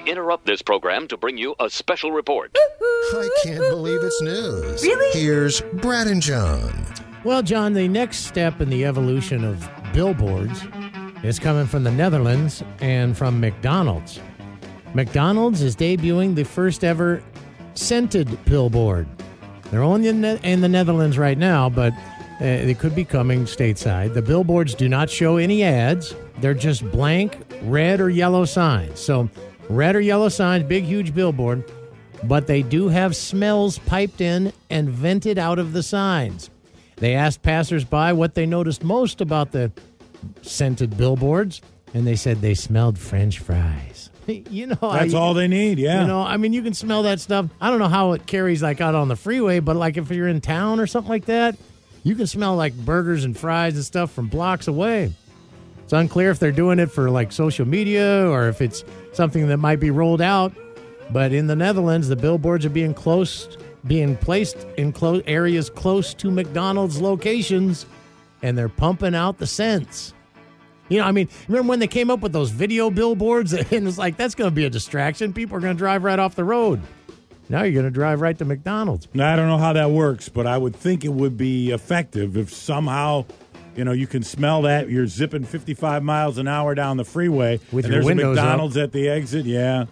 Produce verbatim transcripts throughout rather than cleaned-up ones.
interrupt this program to bring you a special report. I can't believe it's news. Really? Here's Brad and John. Well, John, the next step in the evolution of billboards is coming from the Netherlands and from McDonald's. McDonald's is debuting the first ever scented billboard. They're only in the, in the Netherlands right now, but uh, they could be coming stateside. The billboards do not show any ads. They're just blank red or yellow signs. So red or yellow signs, big, huge billboard, but they do have smells piped in and vented out of the signs. They asked passersby what they noticed most about the scented billboards, and they said they smelled French fries. You know, that's I, all they need. Yeah, you know, I mean, you can smell that stuff. I don't know how it carries like out on the freeway, but like if you're in town or something like that, you can smell like burgers and fries and stuff from blocks away. It's unclear if they're doing it for like social media or if it's something that might be rolled out. But in the Netherlands, the billboards are being close, being placed in close areas close to McDonald's locations, and they're pumping out the scents. You know, I mean, remember when they came up with those video billboards? And it's like, that's going to be a distraction. People are going to drive right off the road. Now you're going to drive right to McDonald's. Now, I don't know how that works, but I would think it would be effective if somehow, you know, you can smell that. You're zipping fifty-five miles an hour down the freeway. With and your there's windows a McDonald's up. At the exit. Yeah.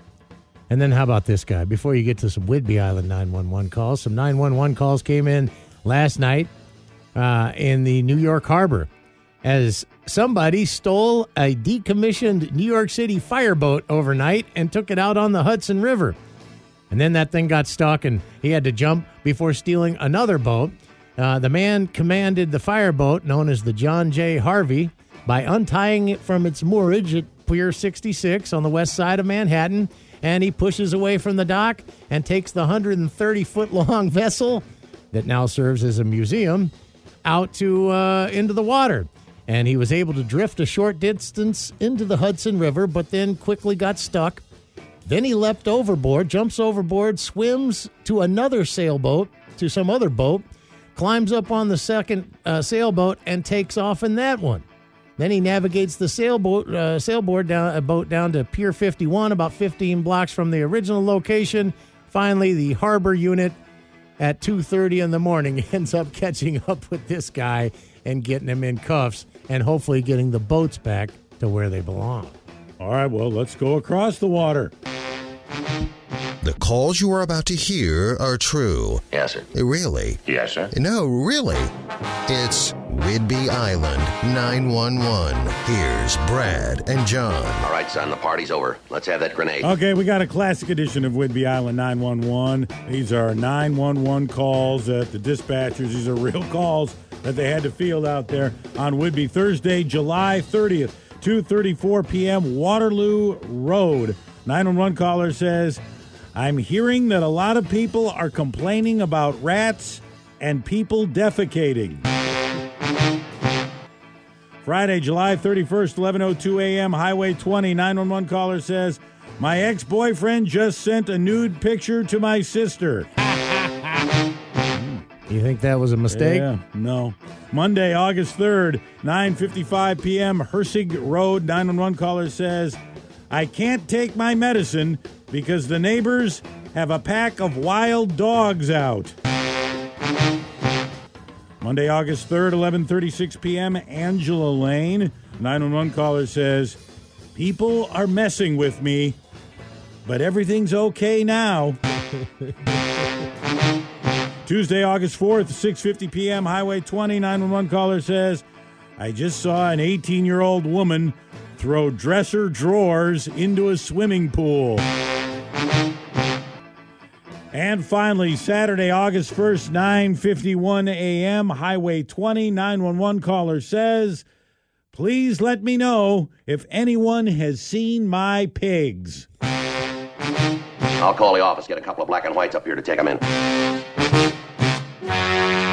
And then how about this guy? Before you get to some Whidbey Island nine one one calls, some nine one one calls came in last night uh, in the New York Harbor as somebody stole a decommissioned New York City fireboat overnight and took it out on the Hudson River. And then that thing got stuck and he had to jump before stealing another boat. Uh, the man commanded the fireboat, known as the John J. Harvey, by untying it from its moorage at Pier sixty-six on the west side of Manhattan. And he pushes away from the dock and takes the one hundred thirty foot long vessel that now serves as a museum out to uh, into the water. And he was able to drift a short distance into the Hudson River, but then quickly got stuck. Then he leapt overboard, jumps overboard, swims to another sailboat, to some other boat, climbs up on the second uh, sailboat, and takes off in that one. Then he navigates the sailboat, uh, sailboard down, a boat down to Pier fifty-one, about fifteen blocks from the original location. Finally, the harbor unit at two thirty in the morning ends up catching up with this guy and getting him in cuffs and hopefully getting the boats back to where they belong. All right, well, let's go across the water. The calls you are about to hear are true. Yes, sir. Really? Yes, sir. No, really. It's Whidbey Island nine one one. Here's Brad and John. All right, son, the party's over. Let's have that grenade. Okay, we got a classic edition of Whidbey Island nine one one. These are nine one one calls at the dispatchers. These are real calls that they had to field out there on Whidbey. Thursday, July thirtieth, two thirty-four p.m., Waterloo Road. nine one one caller says, I'm hearing that a lot of people are complaining about rats and people defecating. Friday, July thirty-first, eleven oh two a.m., Highway twenty, nine one one caller says, my ex-boyfriend just sent a nude picture to my sister. You think that was a mistake? Yeah, no. Monday, August third, nine fifty-five p.m., Hersig Road, nine one one caller says, I can't take my medicine because the neighbors have a pack of wild dogs out. Monday, August third, eleven thirty-six p.m., Angela Lane, nine one one caller says, people are messing with me, but everything's okay now. Tuesday, August fourth, six fifty p.m., Highway twenty, nine one one caller says, I just saw an eighteen-year-old woman throw dresser drawers into a swimming pool. And finally, Saturday, August first, nine fifty-one a.m., Highway twenty, nine one one caller says, please let me know if anyone has seen my pigs. I'll call the office, get a couple of black and whites up here to take them in.